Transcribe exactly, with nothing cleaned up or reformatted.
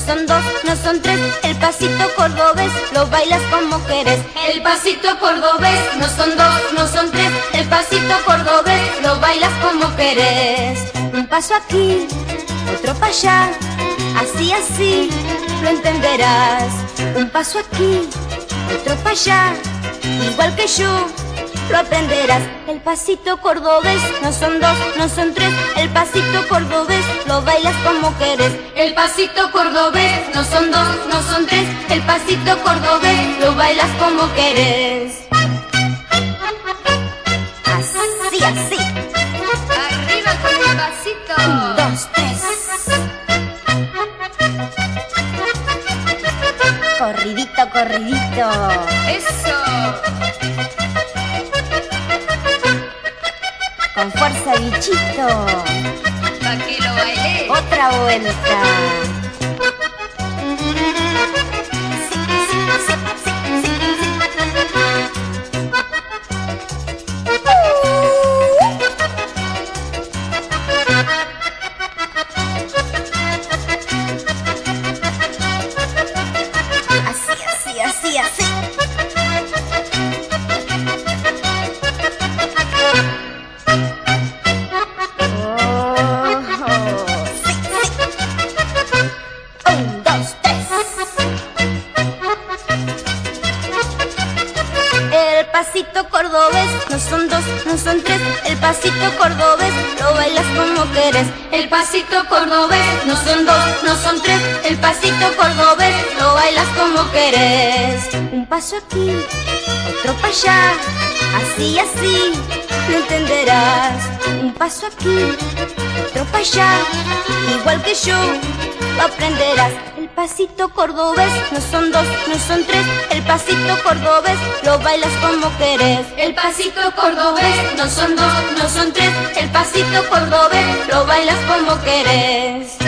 son dos, no son tres. El pasito cordobés lo bailas como querés. El pasito cordobés, no son dos, no son tres. El pasito cordobés lo bailas como querés. Un paso aquí, otro para allá, así, así, lo entenderás. Un paso aquí, otro para allá, igual que yo, lo aprenderás. El pasito cordobés, no son dos, no son tres. El pasito cordobés, lo bailas como querés. El pasito cordobés, no son dos, no son tres. El pasito cordobés, lo bailas como querés. Así, así. Arriba con el pasito. Un, dos, tres. Corridito, corridito. Eso. Con fuerza, bichito. Pa' que lo bailé. Otra vuelta. Sí, sí, sí, sí, sí, sí. Así, así, así, así. El pasito cordobés, no son dos, no son tres. El pasito cordobés, lo bailas como querés. El pasito cordobés, no son dos, no son tres. El pasito cordobés, lo bailas como querés. Un paso aquí, otro para allá, así, así, lo entenderás. Un paso aquí, otro para allá, igual que yo, lo aprenderás. El pasito cordobés, no son dos, no son tres. El pasito cordobés, lo bailas como querés. El pasito cordobés, no son dos, no son tres. El pasito cordobés, lo bailas como querés.